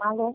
Alô?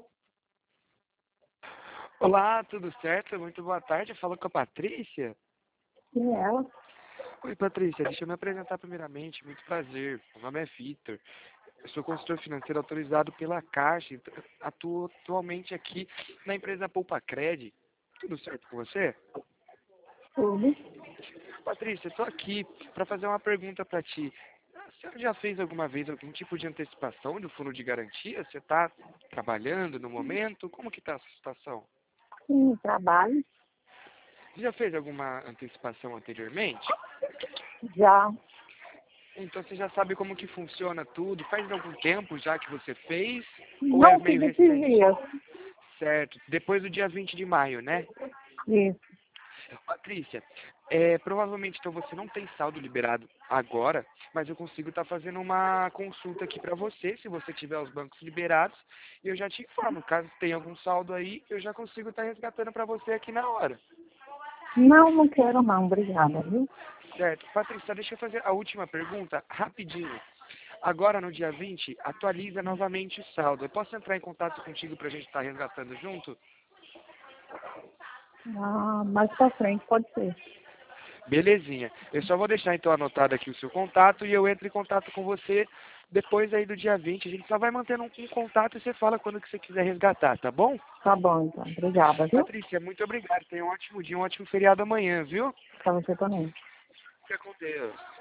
Olá, tudo certo? Muito boa tarde. Falo com a Patrícia. Quem é ela? Oi, Patrícia. Deixa eu me apresentar primeiramente. Muito prazer. Meu nome é Vitor. Eu sou consultor financeiro autorizado pela Caixa. Atuo atualmente aqui na empresa Poupa Cred. Tudo certo com você? Tudo. Patrícia, estou aqui para fazer uma pergunta para ti. A senhora já fez alguma vez algum tipo de antecipação do fundo de garantia? Você está trabalhando no momento? Como que está a sua situação? Sim, trabalho. Você já fez alguma antecipação anteriormente? Já. Então você já sabe como que funciona tudo? Faz algum tempo já que você fez? Ou é Não meio fiz esses recente? dias. Certo. Depois do dia 20 de maio, né? Isso. Patrícia, provavelmente então você não tem saldo liberado agora, mas eu consigo estar fazendo uma consulta aqui para você, se você tiver os bancos liberados, e eu já te informo, caso tenha algum saldo aí, eu já consigo estar resgatando para você aqui na hora. Não, não quero não. Obrigada, viu? Certo. Patrícia, deixa eu fazer a última pergunta, rapidinho. Agora, no dia 20, atualiza novamente o saldo. Eu posso entrar em contato contigo para a gente estar resgatando junto? Ah, mais pra frente pode ser. Belezinha. Eu só vou deixar então anotado aqui o seu contato e eu entro em contato com você depois aí do dia 20. A gente só vai mantendo um contato e você fala quando que você quiser resgatar, tá bom? Tá bom, então. Obrigada, viu? Patrícia, muito obrigado. Tenha um ótimo dia, um ótimo feriado amanhã, viu? Pra você também. Fica com Deus.